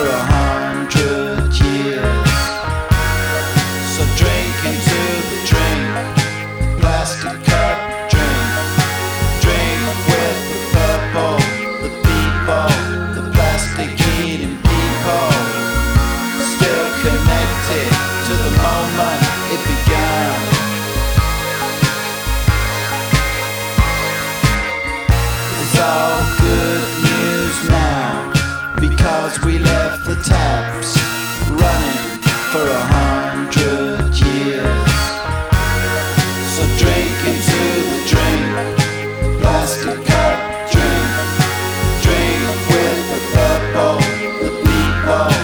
100 years. So drink into the drink, plastic cup drink. Drink with the purple, the people, the plastic eating people. Still connected to the moment it began. It's all good news now, because we left the taps running for 100 years. So drink into the drink, plastic cup drink. Drink with the purple, the people.